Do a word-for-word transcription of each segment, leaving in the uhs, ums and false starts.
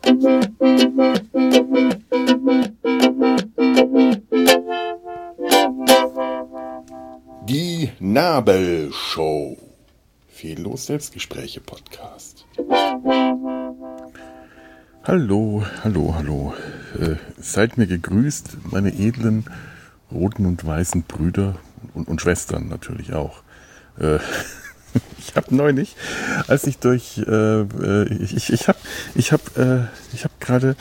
Die Nabelshow. Fehllos Selbstgespräche Podcast. Hallo, hallo, hallo. Äh, seid mir gegrüßt, meine edlen roten und weißen Brüder und, und Schwestern natürlich auch. Äh, ich habe neulich, als ich durch, äh, ich, ich habe, ich habe, äh, ich habe gerade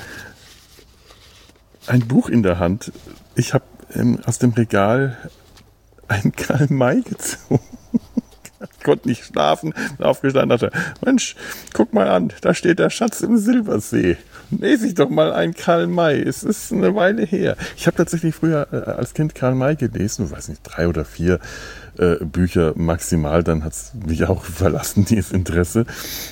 ein Buch in der Hand. Ich habe ähm, aus dem Regal ein Karl May gezogen. Ich konnte nicht schlafen, bin aufgestanden und dachte, Mensch, guck mal an, da steht der Schatz im Silbersee. Lese ich doch mal ein Karl May. Es ist eine Weile her. Ich habe tatsächlich früher äh, als Kind Karl May gelesen, ich weiß nicht, drei oder vier äh, Bücher maximal, dann hat es mich auch verlassen, dieses Interesse.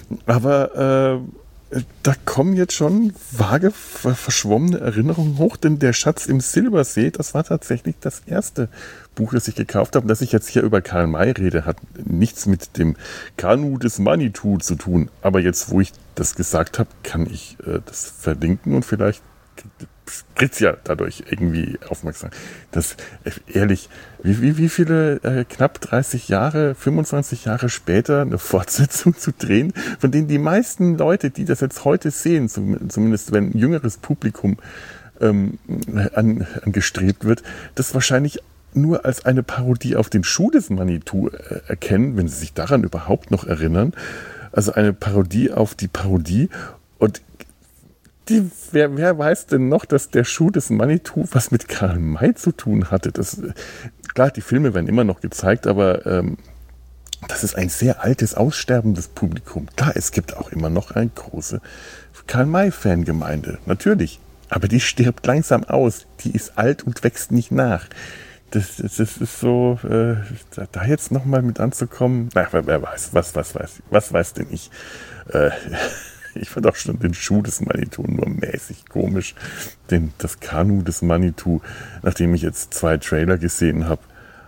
Aber äh, da kommen jetzt schon vage, verschwommene Erinnerungen hoch, denn der Schatz im Silbersee, das war tatsächlich das erste Buch, das ich gekauft habe. Und dass ich jetzt hier über Karl May rede, hat nichts mit dem Kanu des Manitou zu tun. Aber jetzt, wo ich das gesagt habe, kann ich äh, das verlinken und vielleicht kriegt es ja dadurch irgendwie aufmerksam. Das, äh, ehrlich, wie, wie, wie viele äh, knapp dreißig Jahre, fünfundzwanzig Jahre später eine Fortsetzung zu drehen, von denen die meisten Leute, die das jetzt heute sehen, zum, zumindest wenn ein jüngeres Publikum ähm, an, angestrebt wird, das wahrscheinlich nur als eine Parodie auf den Schuh des Manitou äh, erkennen, wenn sie sich daran überhaupt noch erinnern. Also eine Parodie auf die Parodie. Und die, wer, wer weiß denn noch, dass der Schuh des Manitou was mit Karl May zu tun hatte? Das, klar, die Filme werden immer noch gezeigt, aber ähm, das ist ein sehr altes, aussterbendes Publikum. Klar, es gibt auch immer noch eine große Karl May-Fangemeinde, natürlich. Aber die stirbt langsam aus. Die ist alt und wächst nicht nach. Das, das, das ist so, äh, da, da jetzt nochmal mit anzukommen, na, wer, wer weiß, was, was weiß, was weiß denn ich? Äh, ich fand auch schon den Schuh des Manitou nur mäßig komisch. Den, das Kanu des Manitou, nachdem ich jetzt zwei Trailer gesehen habe.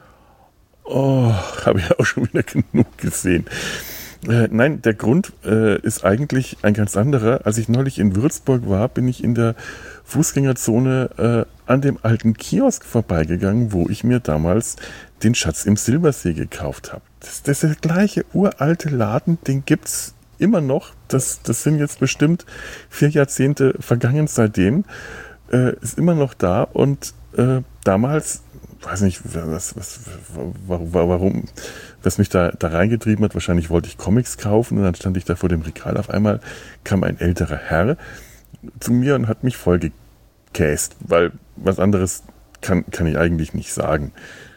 Oh, habe ich auch schon wieder genug gesehen. Äh, nein, der Grund äh, ist eigentlich ein ganz anderer. Als ich neulich in Würzburg war, bin ich in der Fußgängerzone äh, an dem alten Kiosk vorbeigegangen, wo ich mir damals den Schatz im Silbersee gekauft habe. Das, das ist der gleiche uralte Laden, den gibt's immer noch. Das, das sind jetzt bestimmt vier Jahrzehnte vergangen seitdem. Äh, ist immer noch da und äh, damals, weiß nicht, was, was, warum, was mich da, da reingetrieben hat, wahrscheinlich wollte ich Comics kaufen und dann stand ich da vor dem Regal. Auf einmal kam ein älterer Herr zu mir und hat mich voll gekäst, weil was anderes kann, kann ich eigentlich nicht sagen.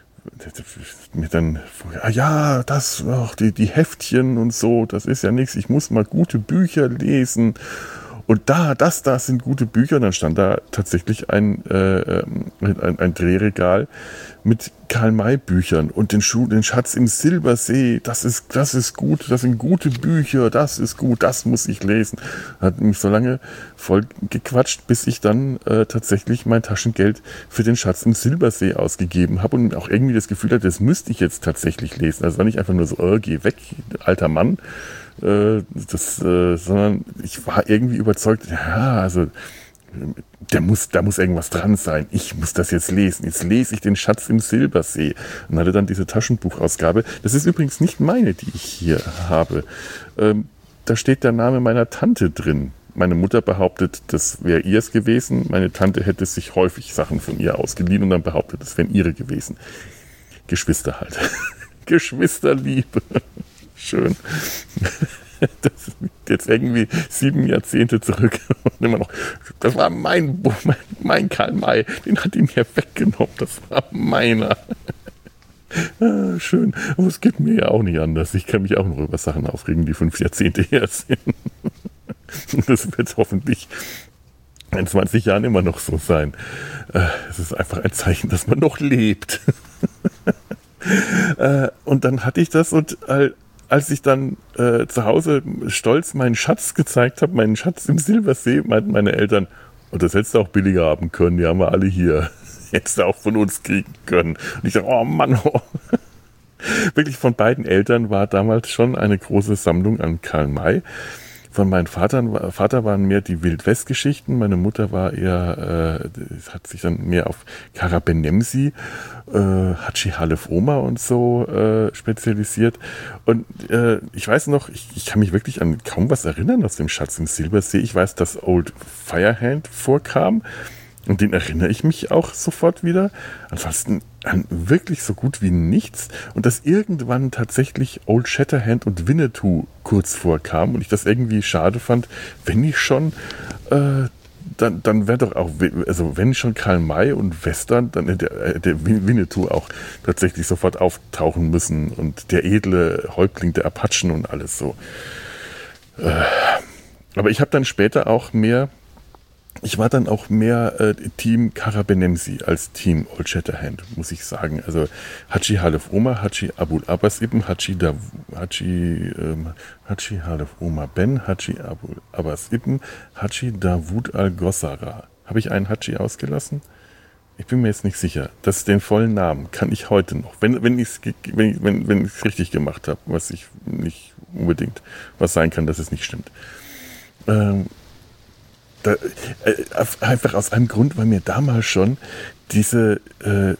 Mir dann, ah ja, das, ach, die, die Heftchen und so, das ist ja nichts, ich muss mal gute Bücher lesen. Und da, das, das sind gute Bücher. Und dann stand da tatsächlich ein, äh, ein, ein Drehregal mit Karl May Büchern und den Schuh, den Schatz im Silbersee. Das ist, das ist gut, das sind gute Bücher, das ist gut, das muss ich lesen. Hat mich so lange voll gequatscht, bis ich dann äh, tatsächlich mein Taschengeld für den Schatz im Silbersee ausgegeben habe und auch irgendwie das Gefühl hatte, das müsste ich jetzt tatsächlich lesen. Also war nicht einfach nur so, oh, geh weg, alter Mann. Das, äh, sondern ich war irgendwie überzeugt, ja, also der muss, da muss irgendwas dran sein. Ich muss das jetzt lesen. Jetzt lese ich den Schatz im Silbersee. Und hatte dann diese Taschenbuchausgabe. Das ist übrigens nicht meine, die ich hier habe. Ähm, da steht der Name meiner Tante drin. Meine Mutter behauptet, das wäre ihrs gewesen. Meine Tante hätte sich häufig Sachen von ihr ausgeliehen und dann behauptet, das wären ihre gewesen. Geschwister halt. Geschwisterliebe. Schön. Das ist jetzt irgendwie sieben Jahrzehnte zurück und immer noch, das war mein, mein, mein Karl May, den hat ihn mir weggenommen, das war meiner. Ah, schön, aber es geht mir ja auch nicht anders. Ich kann mich auch noch über Sachen aufregen, die fünf Jahrzehnte her sind. Das wird hoffentlich in zwanzig Jahren immer noch so sein. Es ist einfach ein Zeichen, dass man noch lebt. Und dann hatte ich das und als ich dann äh, zu Hause stolz meinen Schatz gezeigt habe, meinen Schatz im Silbersee, meinten meine Eltern, und das hättest du auch billiger haben können, die haben wir alle hier. Hättest du auch von uns kriegen können. Und ich dachte, oh Mann, oh. Wirklich von beiden Eltern war damals schon eine große Sammlung an Karl May. Von meinem Vater, Vater waren mehr die Wildwest-Geschichten. Meine Mutter war eher, äh, hat sich dann mehr auf Karabenemsi, äh, Hatschi Halef Oma und so äh, spezialisiert. Und äh, ich weiß noch, ich, ich kann mich wirklich an kaum was erinnern aus dem Schatz im Silbersee. Ich weiß, dass Old Firehand vorkam. Und den erinnere ich mich auch sofort wieder. Ansonsten an wirklich so gut wie nichts. Und dass irgendwann tatsächlich Old Shatterhand und Winnetou kurz vorkamen. Und ich das irgendwie schade fand, wenn ich schon, äh, dann, dann wäre doch auch, also wenn schon Karl May und Western, dann hätte der Winnetou auch tatsächlich sofort auftauchen müssen. Und der edle Häuptling der Apachen und alles so. Äh, aber ich habe dann später auch mehr... Ich war dann auch mehr äh, Team Karabenemsi als Team Old Shatterhand, muss ich sagen. Also Hatschi Halef Oma, Hatschi Abul Abbas Ibn, Hatschi, da, Hatschi, ähm, Hatschi Halef Oma Ben, Hatschi Abul Abbas Ibn, Hatschi Dawud al-Gossara. Habe ich einen Hatschi ausgelassen? Ich bin mir jetzt nicht sicher. Das ist den vollen Namen, kann ich heute noch. Wenn, wenn ich es wenn, wenn, wenn ich's richtig gemacht habe, was ich nicht unbedingt, was sein kann, dass es nicht stimmt. Ähm, Da, äh, einfach aus einem Grund, weil mir damals schon diese, äh,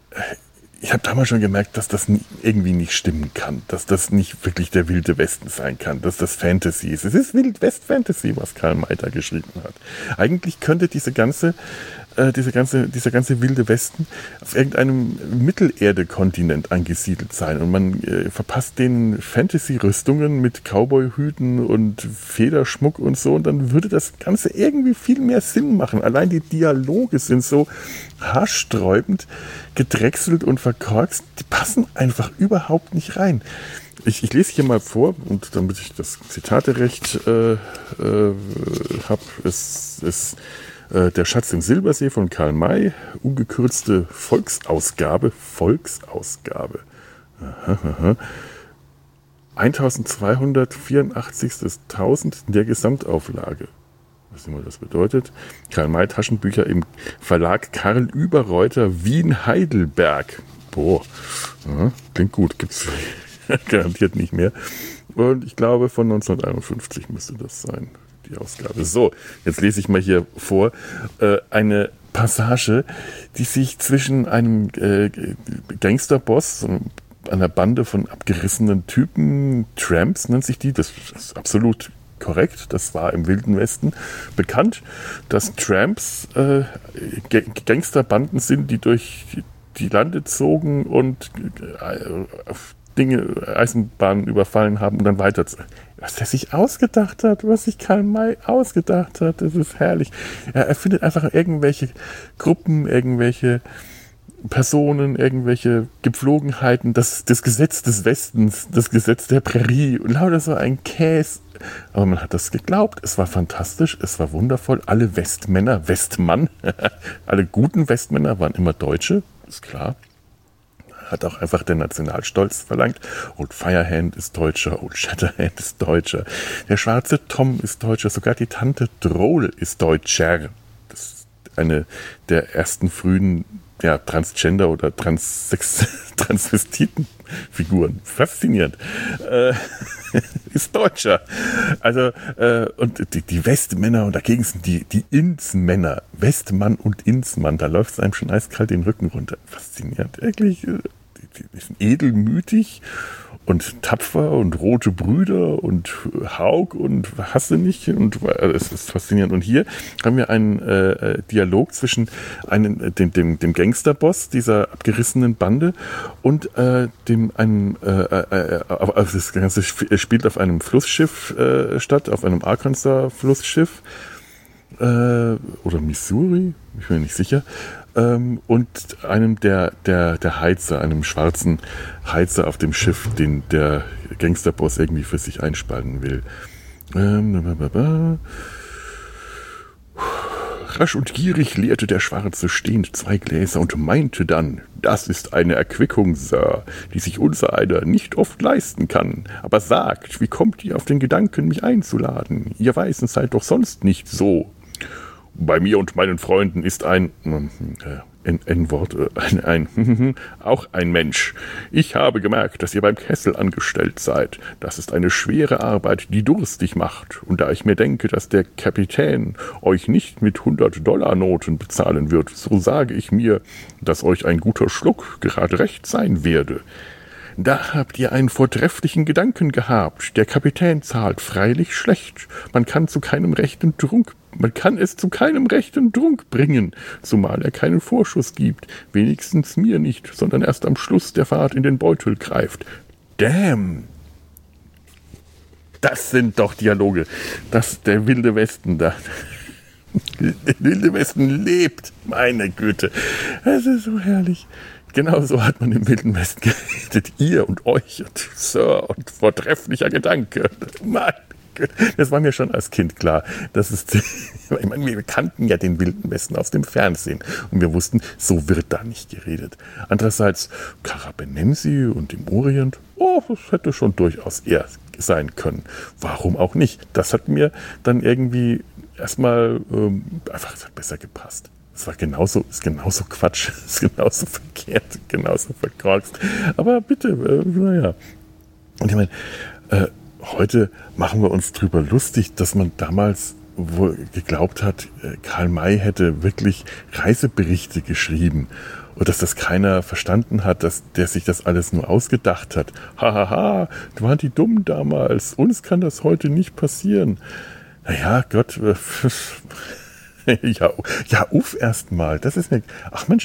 ich habe damals schon gemerkt, dass das nie, irgendwie nicht stimmen kann, dass das nicht wirklich der wilde Westen sein kann, dass das Fantasy ist. Es ist Wild-West-Fantasy, was Karl May da geschrieben hat. Eigentlich könnte diese ganze, äh, diese ganze, dieser ganze wilde Westen auf irgendeinem Mittelerde-Kontinent angesiedelt sein und man äh, verpasst denen Fantasy-Rüstungen mit Cowboy-Hüten und Federschmuck und so und dann würde das Ganze irgendwie viel mehr Sinn machen. Allein die Dialoge sind so haarsträubend, gedrechselt und verkorkst, die passen einfach überhaupt nicht rein. Ich, ich lese hier mal vor, und damit ich das Zitaterecht äh, äh, habe, es ist äh, Der Schatz im Silbersee von Karl May, ungekürzte Volksausgabe, Volksausgabe. Aha, aha. eintausendzweihundertvierundachtzig. der Gesamtauflage. Was immer das bedeutet. Karl May Taschenbücher im Verlag Karl Überreuter Wien-Heidelberg. Boah, ja, klingt gut, gibt's garantiert nicht mehr. Und ich glaube, von neunzehnhunderteinundfünfzig müsste das sein, die Ausgabe. So, jetzt lese ich mal hier vor äh, eine Passage, die sich zwischen einem äh, Gangsterboss, einer Bande von abgerissenen Typen, Tramps nennt sich die, das ist absolut korrekt, das war im Wilden Westen bekannt, dass Tramps äh, G- Gangsterbanden sind, die durch die Lande zogen und äh, Dinge, Eisenbahnen überfallen haben und dann weiter. Was er sich ausgedacht hat, was sich Karl May ausgedacht hat, das ist herrlich. Er erfindet einfach irgendwelche Gruppen, irgendwelche Personen, irgendwelche Gepflogenheiten, das, das Gesetz des Westens, das Gesetz der Prärie und lauter so ein Käse. Aber man hat das geglaubt. Es war fantastisch, es war wundervoll. Alle Westmänner, Westmann, alle guten Westmänner waren immer Deutsche, ist klar. Hat auch einfach der Nationalstolz verlangt. Old Firehand ist Deutscher, Old Shatterhand ist Deutscher. Der schwarze Tom ist Deutscher, sogar die Tante Drohl ist Deutscher. Das ist eine der ersten frühen ja, Transgender- oder Transsex- Transvestiten-Figuren. Faszinierend. Äh, ist Deutscher. Also, äh, und die, die Westmänner und dagegen sind die, die Insmänner. Westmann und Insmann. Da läuft es einem schon eiskalt den Rücken runter. Faszinierend. Wirklich, äh, die, die sind edelmütig und tapfer und rote Brüder und Haug und hasse nicht und es ist faszinierend. Und hier haben wir einen äh, Dialog zwischen einem, dem, dem, dem Gangsterboss dieser abgerissenen Bande und äh, dem einem äh, äh, also das Ganze spielt auf einem Flussschiff äh, statt, auf einem Arkansas-Flussschiff äh, oder Missouri, ich bin mir nicht sicher. Ähm, und einem der, der, der Heizer, einem schwarzen Heizer auf dem Schiff, den der Gangsterboss irgendwie für sich einspannen will. Ähm, Rasch und gierig leerte der Schwarze stehend zwei Gläser und meinte dann, das ist eine Erquickung, Sir, die sich unser einer nicht oft leisten kann. Aber sagt, wie kommt ihr auf den Gedanken, mich einzuladen? Ihr Weißen seid doch sonst nicht so. Bei mir und meinen Freunden ist ein... Äh, ein, ein Wort, ein, ein auch ein Mensch. Ich habe gemerkt, dass ihr beim Kessel angestellt seid. Das ist eine schwere Arbeit, die durstig macht. Und da ich mir denke, dass der Kapitän euch nicht mit hundert-Dollar-Noten bezahlen wird, so sage ich mir, dass euch ein guter Schluck gerade recht sein werde. Da habt ihr einen vortrefflichen Gedanken gehabt. Der Kapitän zahlt freilich schlecht. Man kann zu keinem rechten Trunk, man kann es zu keinem rechten Trunk bringen, zumal er keinen Vorschuss gibt. Wenigstens mir nicht, sondern erst am Schluss der Fahrt in den Beutel greift. Damn! Das sind doch Dialoge. Das, der Wilde Westen da. Der Wilde Westen lebt. Meine Güte. Es ist so herrlich. Genau so hat man im Wilden Westen geredet. Ihr und euch und Sir und vortrefflicher Gedanke. Mein Gott, das war mir schon als Kind klar. Das ist, ich meine, wir kannten ja den Wilden Westen aus dem Fernsehen und wir wussten, so wird da nicht geredet. Andererseits, Karabenensi und im Orient, oh, das hätte schon durchaus er sein können. Warum auch nicht? Das hat mir dann irgendwie erstmal ähm, einfach besser gepasst. Es war genauso, ist genauso Quatsch, ist genauso verkehrt, genauso verkorkst. Aber bitte, äh, naja. Und ich meine, äh, heute machen wir uns drüber lustig, dass man damals wohl geglaubt hat, äh, Karl May hätte wirklich Reiseberichte geschrieben. Und dass das keiner verstanden hat, dass der sich das alles nur ausgedacht hat. Hahaha, ha, ha, waren die dumm damals, uns kann das heute nicht passieren. Naja, Gott, äh, Ja, ja, uff, erstmal. Das ist eine. Ach Mensch.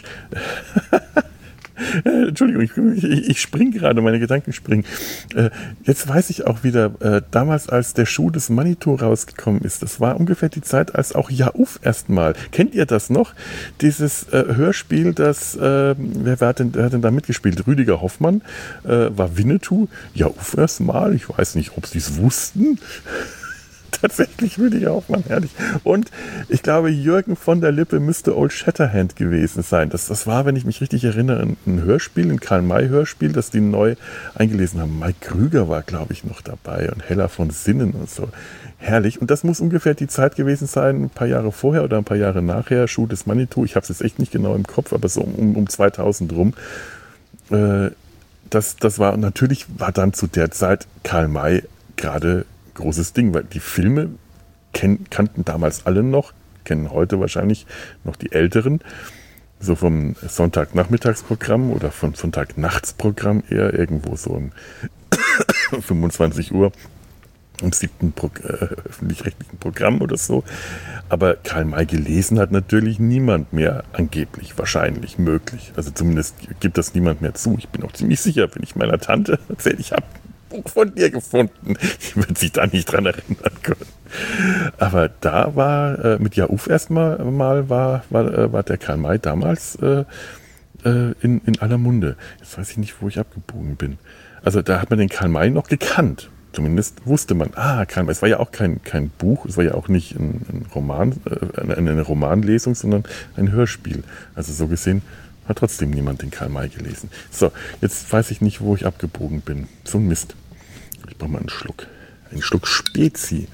Entschuldigung, ich, ich spring gerade, meine Gedanken springen. Äh, jetzt weiß ich auch wieder, äh, damals als der Schuh des Manitou rausgekommen ist, das war ungefähr die Zeit, als auch Ja, uff, erstmal. Kennt ihr das noch? Dieses äh, Hörspiel, das, äh, wer, wer, hat denn, wer hat denn da mitgespielt? Rüdiger Hoffmann äh, war Winnetou. Ja, uff, erstmal. Ich weiß nicht, ob sie es wussten. Tatsächlich Rüdiger Hoffmann, herrlich. Und ich glaube, Jürgen von der Lippe müsste Old Shatterhand gewesen sein. Das, das war, wenn ich mich richtig erinnere, ein, ein Hörspiel, ein Karl-May-Hörspiel, das die neu eingelesen haben. Mike Krüger war, glaube ich, noch dabei und Hella von Sinnen und so. Herrlich. Und das muss ungefähr die Zeit gewesen sein, ein paar Jahre vorher oder ein paar Jahre nachher, Schuh des Manitou. Ich habe es jetzt echt nicht genau im Kopf, aber so um, um zweitausend rum. Äh, das, das war, und natürlich war dann zu der Zeit Karl May gerade großes Ding, weil die Filme ken- kannten damals alle noch, kennen heute wahrscheinlich noch die Älteren, so vom Sonntagnachmittagsprogramm oder vom Sonntagnachtsprogramm eher irgendwo so um fünfundzwanzig Uhr im siebten Pro- äh, öffentlich-rechtlichen Programm oder so. Aber Karl May gelesen hat natürlich niemand mehr, angeblich, wahrscheinlich, möglich. Also zumindest gibt das niemand mehr zu. Ich bin auch ziemlich sicher, wenn ich meiner Tante erzähle, ich habe von dir gefunden. Die wird sich da nicht dran erinnern können. Aber da war, äh, mit Ja uff erstmal mal war, war, äh, war der Karl May damals äh, äh, in, in aller Munde. Jetzt weiß ich nicht, wo ich abgebogen bin. Also da hat man den Karl May noch gekannt. Zumindest wusste man, ah, Karl May. Es war ja auch kein, kein Buch, es war ja auch nicht ein, ein Roman, äh, eine, eine Romanlesung, sondern ein Hörspiel. Also so gesehen hat trotzdem niemand den Karl May gelesen. So, jetzt weiß ich nicht, wo ich abgebogen bin. So ein Mist. Ich brauche mal einen Schluck. Einen Schluck Spezi.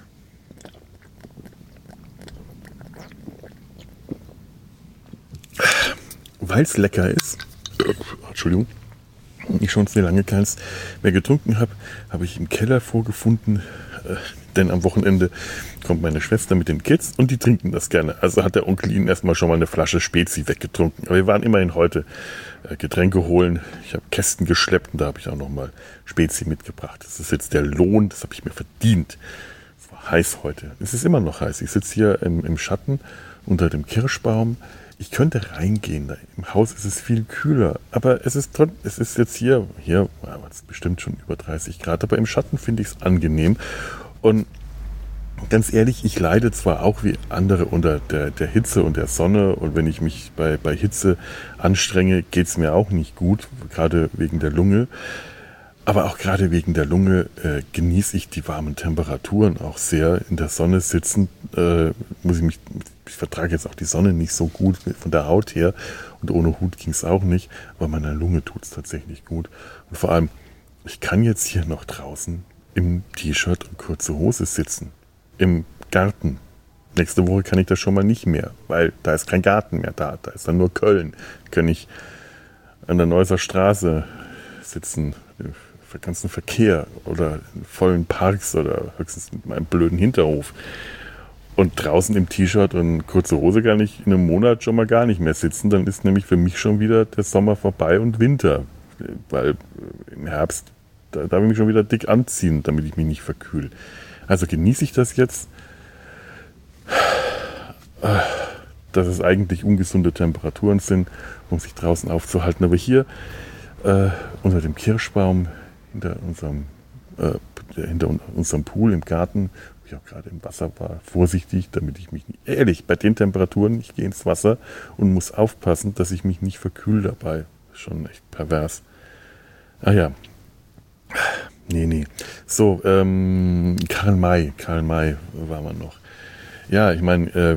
Weil es lecker ist, Entschuldigung, ich schon sehr lange keins mehr getrunken habe, habe ich im Keller vorgefunden, äh, denn am Wochenende kommt meine Schwester mit den Kids und die trinken das gerne. Also hat der Onkel ihnen erstmal schon mal eine Flasche Spezi weggetrunken. Aber wir waren immerhin heute äh, Getränke holen. Ich habe Kästen geschleppt und da habe ich auch noch mal Spezi mitgebracht. Das ist jetzt der Lohn, das habe ich mir verdient. Es war heiß heute. Es ist immer noch heiß. Ich sitze hier im, im Schatten unter dem Kirschbaum. Ich könnte reingehen, im Haus ist es viel kühler, aber es ist, es ist jetzt hier, hier war es bestimmt schon über dreißig Grad, aber im Schatten finde ich es angenehm. Und ganz ehrlich, ich leide zwar auch wie andere unter der, der Hitze und der Sonne und wenn ich mich bei, bei Hitze anstrenge, geht es mir auch nicht gut, gerade wegen der Lunge. Aber auch gerade wegen der Lunge äh, genieße ich die warmen Temperaturen auch sehr. In der Sonne sitzen äh, muss ich mich, ich vertrage jetzt auch die Sonne nicht so gut von der Haut her und ohne Hut ging es auch nicht, aber meiner Lunge tut es tatsächlich gut. Und vor allem, ich kann jetzt hier noch draußen im T-Shirt und kurze Hose sitzen, im Garten. Nächste Woche kann ich das schon mal nicht mehr, weil da ist kein Garten mehr da. Da ist dann nur Köln. Kann ich an der Neusser Straße sitzen, für ganzen Verkehr oder in vollen Parks oder höchstens mit meinem blöden Hinterhof. Und draußen im T-Shirt und kurze Hose kann ich in einem Monat schon mal gar nicht mehr sitzen. Dann ist nämlich für mich schon wieder der Sommer vorbei und Winter. Weil im Herbst, da darf ich mich schon wieder dick anziehen, damit ich mich nicht verkühle. Also genieße ich das jetzt, dass es eigentlich ungesunde Temperaturen sind, um sich draußen aufzuhalten. Aber hier äh, unter dem Kirschbaum, hinter unserem, äh, hinter unserem Pool im Garten, wo ich auch gerade im Wasser war, vorsichtig, damit ich mich nicht, ehrlich, bei den Temperaturen, ich gehe ins Wasser und muss aufpassen, dass ich mich nicht verkühle dabei. Schon echt pervers. Ah ja. Nee, nee. So, ähm, Karl May, Karl May war man noch. Ja, ich meine, äh,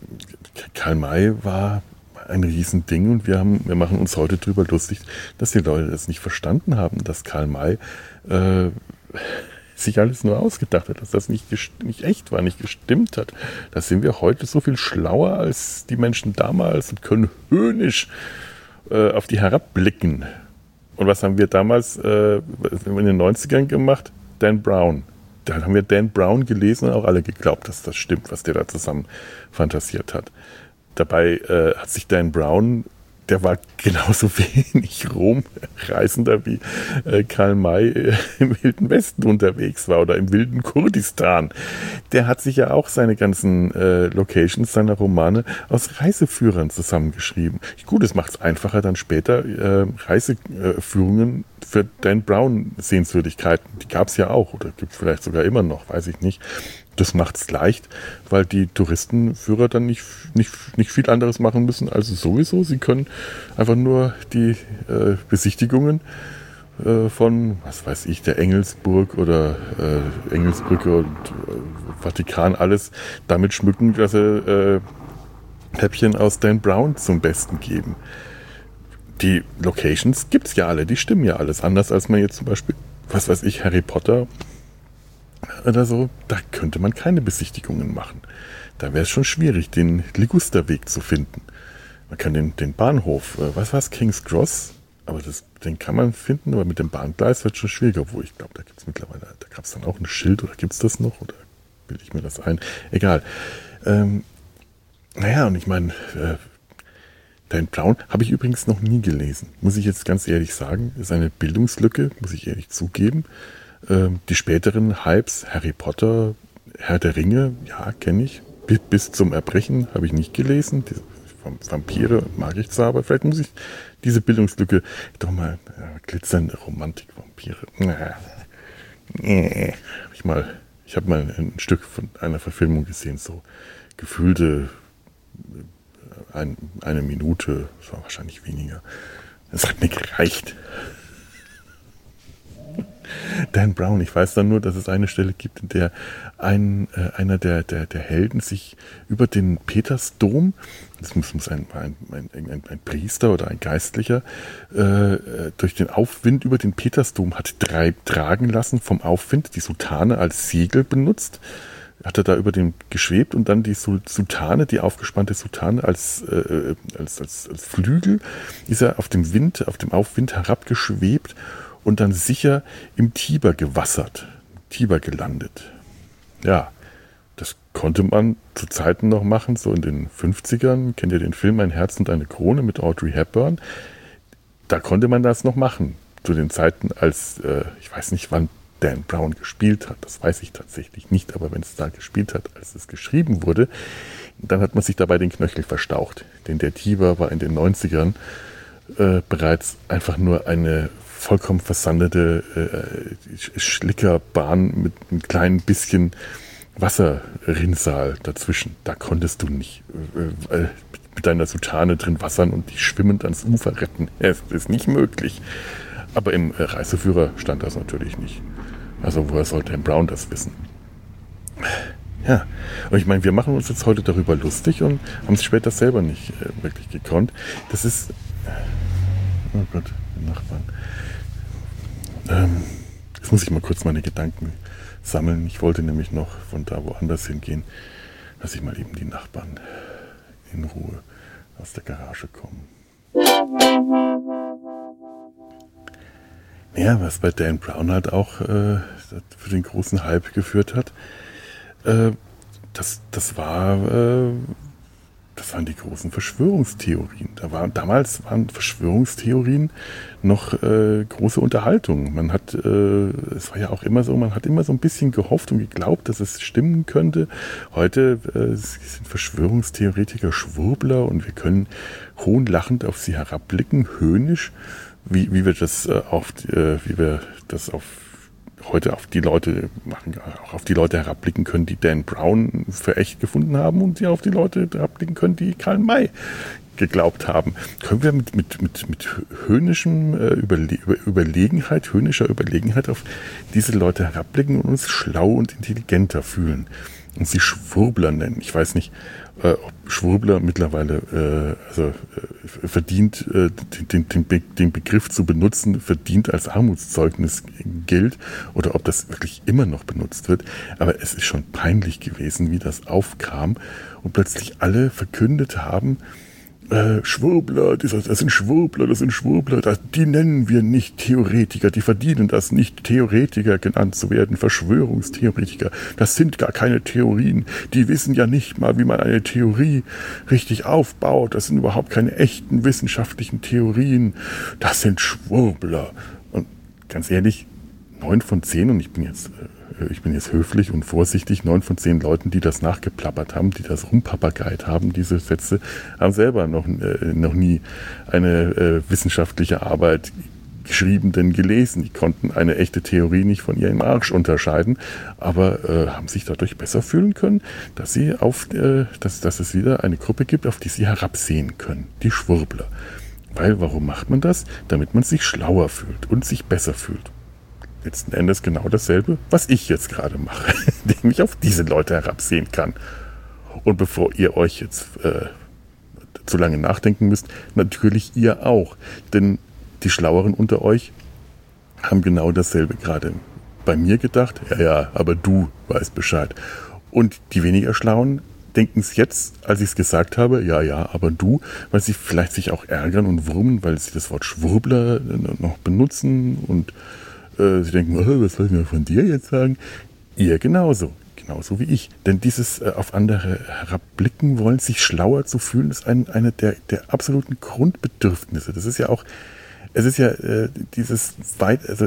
Karl May war ein Riesending und wir haben, wir machen uns heute darüber lustig, dass die Leute das nicht verstanden haben, dass Karl May äh, sich alles nur ausgedacht hat, dass das nicht, nicht echt war, nicht gestimmt hat. Da sind wir heute so viel schlauer als die Menschen damals und können höhnisch äh, auf die herabblicken. Und was haben wir damals äh, in den neunzigern gemacht? Dan Brown. Da haben wir Dan Brown gelesen und auch alle geglaubt, dass das stimmt, was der da zusammen fantasiert hat. Dabei äh, hat sich Dan Brown, der war genauso wenig Romreisender wie äh, Karl May äh, im Wilden Westen unterwegs war oder im wilden Kurdistan. Der hat sich ja auch seine ganzen äh, Locations seiner Romane aus Reiseführern zusammengeschrieben. Gut, es macht es einfacher, dann später äh, Reiseführungen für Dan Brown Sehenswürdigkeiten, die gab es ja auch oder gibt es vielleicht sogar immer noch, weiß ich nicht. Das macht es leicht, weil die Touristenführer dann nicht, nicht, nicht viel anderes machen müssen als sowieso. Sie können einfach nur die äh, Besichtigungen äh, von, was weiß ich, der Engelsburg oder äh, Engelsbrücke und äh, Vatikan, alles damit schmücken, dass sie äh, Häppchen aus Dan Brown zum Besten geben. Die Locations gibt es ja alle, die stimmen ja alles. Anders als man jetzt zum Beispiel, was weiß ich, Harry Potter oder so, da könnte man keine Besichtigungen machen. Da wäre es schon schwierig, den Ligusterweg zu finden. Man kann den, den Bahnhof, äh, was war es, King's Cross, aber das, den kann man finden, aber mit dem Bahngleis wird es schon schwieriger, obwohl ich glaube, da gibt es mittlerweile, da gab es dann auch ein Schild, oder gibt es das noch, oder bilde ich mir das ein? Egal. Ähm, naja, und ich meine, äh, Dan Brown habe ich übrigens noch nie gelesen, muss ich jetzt ganz ehrlich sagen, ist eine Bildungslücke, muss ich ehrlich zugeben. Die späteren Hypes, Harry Potter, Herr der Ringe, ja, kenne ich. Bis zum Erbrechen habe ich nicht gelesen. Die Vampire mag ich zwar, aber vielleicht muss ich diese Bildungslücke doch mal, ja, glitzernde Romantik, Vampire. Nee. Ich mal, ich habe mal ein Stück von einer Verfilmung gesehen, so gefühlte ein, eine Minute, das war wahrscheinlich weniger. Es hat mir gereicht. Dan Brown, ich weiß dann nur, dass es eine Stelle gibt, in der ein, äh, einer der, der, der Helden sich über den Petersdom, das muss, muss ein, ein, ein, ein, ein Priester oder ein Geistlicher, äh, durch den Aufwind über den Petersdom hat treib, tragen lassen, vom Aufwind die Soutane als Segel benutzt, hat er da über den geschwebt und dann die Soutane, die aufgespannte Soutane als, äh, als, als, als Flügel, ist er auf dem Wind, auf dem Aufwind herabgeschwebt und dann sicher im Tiber gewassert, Tiber gelandet. Ja, das konnte man zu Zeiten noch machen, so in den fünfzigern. Kennt ihr den Film Ein Herz und eine Krone mit Audrey Hepburn? Da konnte man das noch machen, zu den Zeiten, als, äh, ich weiß nicht, wann Dan Brown gespielt hat, das weiß ich tatsächlich nicht, aber wenn es da gespielt hat, als es geschrieben wurde, dann hat man sich dabei den Knöchel verstaucht. Denn der Tiber war in den neunzigern äh, bereits einfach nur eine vollkommen versandete äh, Schlickerbahn mit einem kleinen bisschen Wasserrinnsal dazwischen. Da konntest du nicht äh, äh, mit deiner Soutane drin wassern und dich schwimmend ans Ufer retten. Es ist nicht möglich. Aber im äh, Reiseführer stand das natürlich nicht. Also woher sollte Dan Brown das wissen? Ja, und ich meine, wir machen uns jetzt heute darüber lustig und haben es später selber nicht äh, wirklich gekonnt. Das ist... Oh Gott, die Nachbarn. Ähm, jetzt muss ich mal kurz meine Gedanken sammeln. Ich wollte nämlich noch von da woanders hingehen. Lass ich mal eben die Nachbarn in Ruhe aus der Garage kommen. Ja, was bei Dan Brown halt auch äh, für den großen Hype geführt hat, äh, das, das war, äh, das waren die großen Verschwörungstheorien. Da war, damals waren Verschwörungstheorien noch äh, große Unterhaltung. Man hat, äh, es war ja auch immer so, man hat immer so ein bisschen gehofft und geglaubt, dass es stimmen könnte. Heute äh, sind Verschwörungstheoretiker Schwurbler und wir können hohnlachend auf sie herabblicken, höhnisch, wie, wie wir das äh, auf, äh, wie wir das auf heute auf die Leute machen, auch auf die Leute herabblicken können, die Dan Brown für echt gefunden haben und die auf die Leute herabblicken können, die Karl May geglaubt haben. Können wir mit, mit, mit, mit höhnischem äh, Überle Überlegenheit, höhnischer Überlegenheit auf diese Leute herabblicken und uns schlau und intelligenter fühlen und sie Schwurbler nennen. Ich weiß nicht, äh, ob Schwurbler mittlerweile äh, also, äh, verdient, äh, den, den, den Begriff zu benutzen, verdient als Armutszeugnis gilt oder ob das wirklich immer noch benutzt wird. Aber es ist schon peinlich gewesen, wie das aufkam und plötzlich alle verkündet haben, Äh, Schwurbler, das sind Schwurbler, das sind Schwurbler, das, die nennen wir nicht Theoretiker, die verdienen das nicht, Theoretiker genannt zu werden, Verschwörungstheoretiker, das sind gar keine Theorien, die wissen ja nicht mal, wie man eine Theorie richtig aufbaut, das sind überhaupt keine echten wissenschaftlichen Theorien, das sind Schwurbler. Und ganz ehrlich, neun von zehn, und ich bin jetzt ich bin jetzt höflich und vorsichtig, neun von zehn Leuten, die das nachgeplappert haben, die das rumpapageit haben, diese Sätze, haben selber noch, äh, noch nie eine äh, wissenschaftliche Arbeit geschrieben, denn gelesen. Die konnten eine echte Theorie nicht von ihrem Arsch unterscheiden, aber äh, haben sich dadurch besser fühlen können, dass, sie auf, äh, dass, dass es wieder eine Gruppe gibt, auf die sie herabsehen können, die Schwurbler. Weil, warum macht man das? Damit man sich schlauer fühlt und sich besser fühlt. Letzten Endes genau dasselbe, was ich jetzt gerade mache, indem ich auf diese Leute herabsehen kann. Und bevor ihr euch jetzt äh, zu lange nachdenken müsst, natürlich ihr auch. Denn die Schlaueren unter euch haben genau dasselbe gerade bei mir gedacht. Ja, ja, aber du weißt Bescheid. Und die weniger Schlauen denken es jetzt, als ich es gesagt habe, ja, ja, aber du, weil sie vielleicht sich auch ärgern und wurmen, weil sie das Wort Schwurbler noch benutzen und Sie denken, oh, was soll ich mir von dir jetzt sagen? Ihr genauso, genauso wie ich. Denn dieses äh, auf andere herabblicken wollen, sich schlauer zu fühlen, ist ein, eine der, der absoluten Grundbedürfnisse. Das ist ja auch, es ist ja äh, dieses weit, also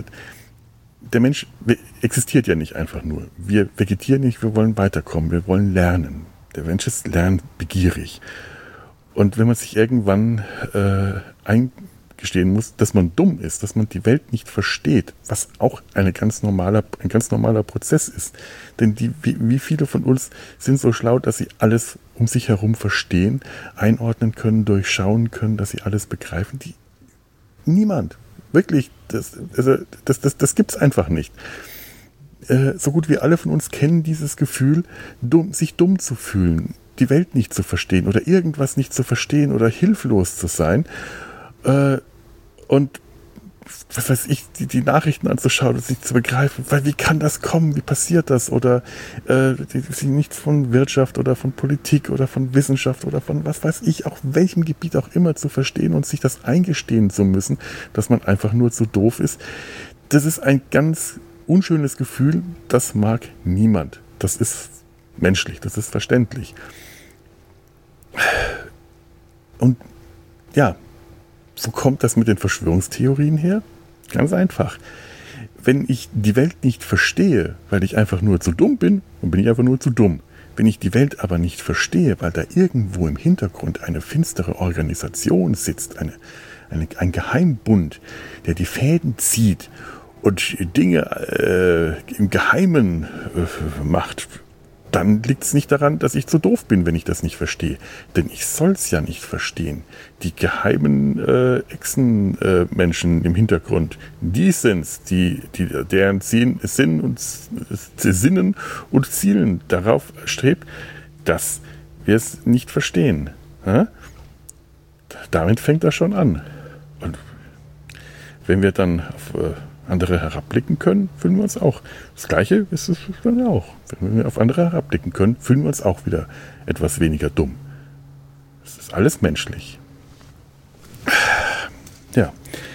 der Mensch existiert ja nicht einfach nur. Wir vegetieren nicht, wir wollen weiterkommen, wir wollen lernen. Der Mensch ist lernbegierig. Und wenn man sich irgendwann äh, ein gestehen muss, dass man dumm ist, dass man die Welt nicht versteht, was auch eine ganz normaler, ein ganz normaler Prozess ist. Denn die, wie, wie viele von uns sind so schlau, dass sie alles um sich herum verstehen, einordnen können, durchschauen können, dass sie alles begreifen? Die, niemand. Wirklich. Das, also, das, das, das gibt's einfach nicht. Äh, so gut wie alle von uns kennen dieses Gefühl, dumm, sich dumm zu fühlen, die Welt nicht zu verstehen oder irgendwas nicht zu verstehen oder hilflos zu sein. Und was weiß ich, die, die Nachrichten anzuschauen und sich zu begreifen, weil wie kann das kommen, wie passiert das? Oder äh, die, die nichts von Wirtschaft oder von Politik oder von Wissenschaft oder von was weiß ich, auf welchem Gebiet auch immer zu verstehen und sich das eingestehen zu müssen, dass man einfach nur zu doof ist. Das ist ein ganz unschönes Gefühl, das mag niemand. Das ist menschlich, das ist verständlich. Und ja, wo kommt das mit den Verschwörungstheorien her? Ganz einfach. Wenn ich die Welt nicht verstehe, weil ich einfach nur zu dumm bin, dann bin ich einfach nur zu dumm. Wenn ich die Welt aber nicht verstehe, weil da irgendwo im Hintergrund eine finstere Organisation sitzt, eine, eine, ein Geheimbund, der die Fäden zieht und Dinge äh, im Geheimen äh, macht, dann liegt es nicht daran, dass ich zu doof bin, wenn ich das nicht verstehe. Denn ich soll es ja nicht verstehen. Die geheimen äh, Echsenmenschen äh, im Hintergrund, die sind's, die, die, deren Sinn, Sinn und Sinnen und Zielen darauf strebt, dass wir es nicht verstehen. Ja? Damit fängt das schon an. Und wenn wir dann auf, andere herabblicken können, fühlen wir uns auch. Das Gleiche ist es dann auch. Wenn wir auf andere herabblicken können, fühlen wir uns auch wieder etwas weniger dumm. Es ist alles menschlich. Ja.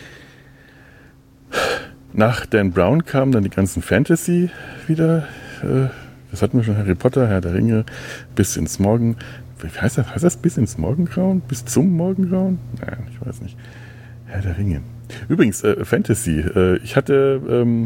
Nach Dan Brown kamen dann die ganzen Fantasy wieder. Das hatten wir schon, Harry Potter, Herr der Ringe, bis ins Morgen. Wie heißt das? Heißt das bis ins Morgengrauen? Bis zum Morgengrauen? Nein, ich weiß nicht. Herr der Ringe. Übrigens, äh, Fantasy. Äh, ich hatte ähm,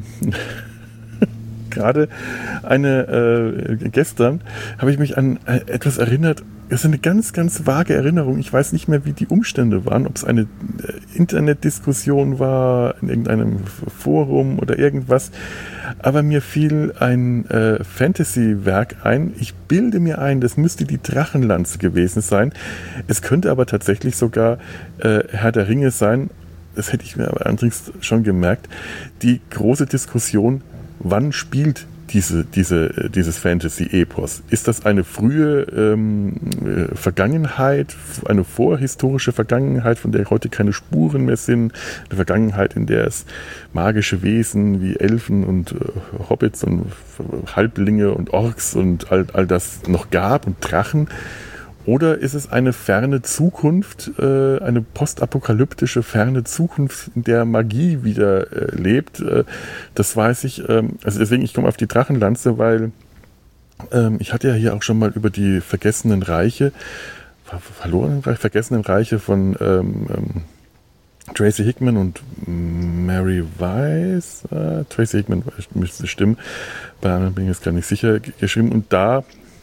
gerade eine, äh, gestern habe ich mich an äh, etwas erinnert. Es ist eine ganz, ganz vage Erinnerung. Ich weiß nicht mehr, wie die Umstände waren, ob es eine äh, Internetdiskussion war, in irgendeinem Forum oder irgendwas. Aber mir fiel ein äh, Fantasy-Werk ein. Ich bilde mir ein, das müsste die Drachenlanze gewesen sein. Es könnte aber tatsächlich sogar äh, Herr der Ringe sein. Das hätte ich mir aber allerdings schon gemerkt. Die große Diskussion, wann spielt diese, diese, dieses Fantasy-Epos? Ist das eine frühe ähm, Vergangenheit, eine vorhistorische Vergangenheit, von der heute keine Spuren mehr sind? Eine Vergangenheit, in der es magische Wesen wie Elfen und äh, Hobbits und Halblinge und Orks und all, all das noch gab und Drachen? Oder ist es eine ferne Zukunft, äh, eine postapokalyptische ferne Zukunft, in der Magie wieder äh, lebt? Äh, das weiß ich. Ähm, also deswegen, ich komme auf die Drachenlanze, weil ähm, ich hatte ja hier auch schon mal über die vergessenen Reiche, ver verlorenen Reiche, vergessenen Reiche von ähm, ähm, Tracy Hickman und Mary Weiss. Äh, Tracy Hickman müsste stimmen, bei anderen bin ich jetzt gar nicht sicher, geschrieben. Und da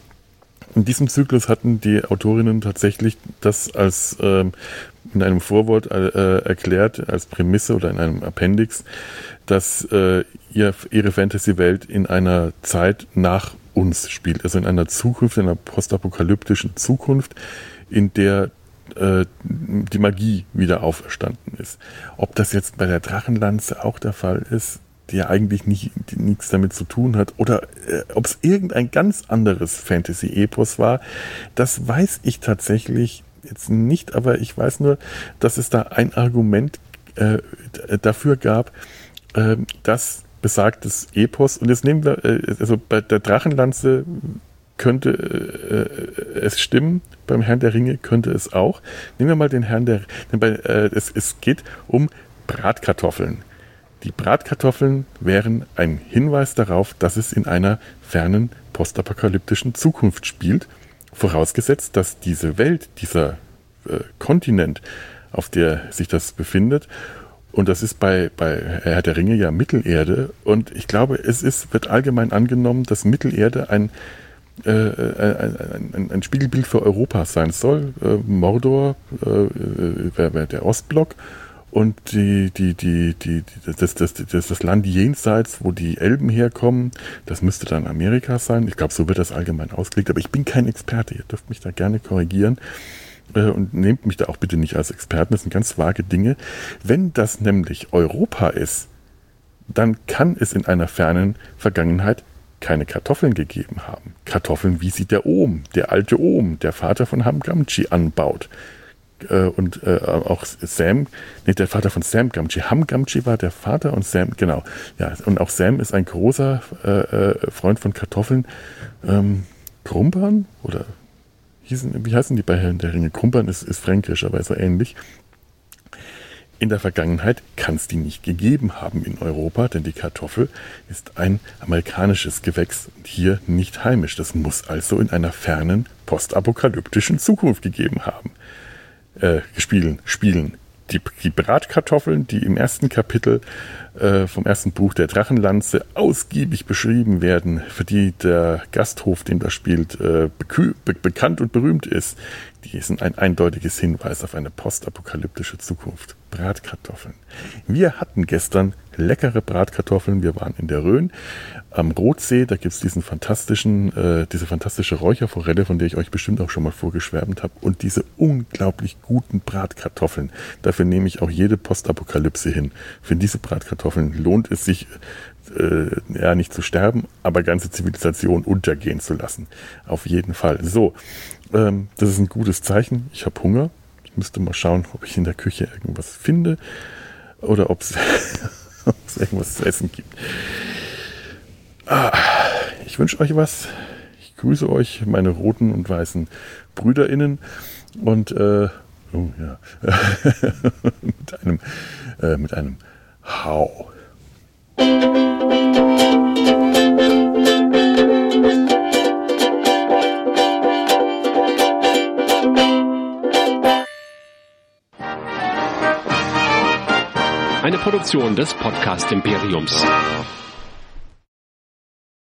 in diesem Zyklus hatten die Autorinnen tatsächlich das als ähm, in einem Vorwort äh, erklärt, als Prämisse oder in einem Appendix, dass äh, ihr, ihre Fantasy-Welt in einer Zeit nach uns spielt, also in einer Zukunft, in einer postapokalyptischen Zukunft, in der äh, die Magie wieder auferstanden ist. Ob das jetzt bei der Drachenlanze auch der Fall ist, die ja eigentlich nicht, die nichts damit zu tun hat, oder äh, ob es irgendein ganz anderes Fantasy-Epos war, das weiß ich tatsächlich jetzt nicht, aber ich weiß nur, dass es da ein Argument äh, dafür gab, äh, dass besagtes Epos, und jetzt nehmen wir, äh, also bei der Drachenlanze könnte äh, es stimmen, beim Herrn der Ringe könnte es auch. Nehmen wir mal den Herrn der Ringe, äh, es, es geht um Bratkartoffeln. Die Bratkartoffeln wären ein Hinweis darauf, dass es in einer fernen postapokalyptischen Zukunft spielt, vorausgesetzt, dass diese Welt, dieser äh, Kontinent, auf der sich das befindet, und das ist bei, bei Herr der Ringe ja Mittelerde, und ich glaube, es ist, wird allgemein angenommen, dass Mittelerde ein, äh, ein, ein, ein Spiegelbild für Europa sein soll. Äh, Mordor äh, wäre wär der Ostblock. Und die, die, die, die, das, das, das, das Land jenseits, wo die Elben herkommen, das müsste dann Amerika sein. Ich glaube, so wird das allgemein ausgelegt. Aber ich bin kein Experte. Ihr dürft mich da gerne korrigieren. Und nehmt mich da auch bitte nicht als Experten. Das sind ganz vage Dinge. Wenn das nämlich Europa ist, dann kann es in einer fernen Vergangenheit keine Kartoffeln gegeben haben. Kartoffeln, wie sie der Ohm, der alte Ohm, der Vater von Ham Gamgee anbaut. Und äh, auch Sam, nee, der Vater von Sam Gamgee. Ham Gamgee war der Vater und Sam, genau. Ja, und auch Sam ist ein großer äh, Freund von Kartoffeln. Ähm, Krumpern? Oder hießen, wie heißen die bei Herrn der Ringe? Krumpern ist, ist fränkisch, aber so ähnlich. In der Vergangenheit kann es die nicht gegeben haben in Europa, denn die Kartoffel ist ein amerikanisches Gewächs und hier nicht heimisch. Das muss also in einer fernen, postapokalyptischen Zukunft gegeben haben. Äh, spielen, spielen. Die, die Bratkartoffeln, die im ersten Kapitel äh, vom ersten Buch der Drachenlanze ausgiebig beschrieben werden, für die der Gasthof, den das spielt, äh, be- bekannt und berühmt ist, die sind ein eindeutiges Hinweis auf eine postapokalyptische Zukunft. Bratkartoffeln. Wir hatten gestern leckere Bratkartoffeln. Wir waren in der Rhön am Rotsee. Da gibt es diesen fantastischen, äh, diese fantastische Räucherforelle, von der ich euch bestimmt auch schon mal vorgeschwärmt habe. Und diese unglaublich guten Bratkartoffeln. Dafür nehme ich auch jede Postapokalypse hin. Für diese Bratkartoffeln lohnt es sich, äh, ja, nicht zu sterben, aber ganze Zivilisation untergehen zu lassen. Auf jeden Fall. So, ähm, das ist ein gutes Zeichen. Ich habe Hunger. Ich müsste mal schauen, ob ich in der Küche irgendwas finde oder ob es ob es irgendwas zu essen gibt. Ah, ich wünsche euch was. Ich grüße euch, meine roten und weißen BrüderInnen. Und äh, oh, ja. mit einem äh, mit einem Hau. Eine Produktion des Podcast Imperiums.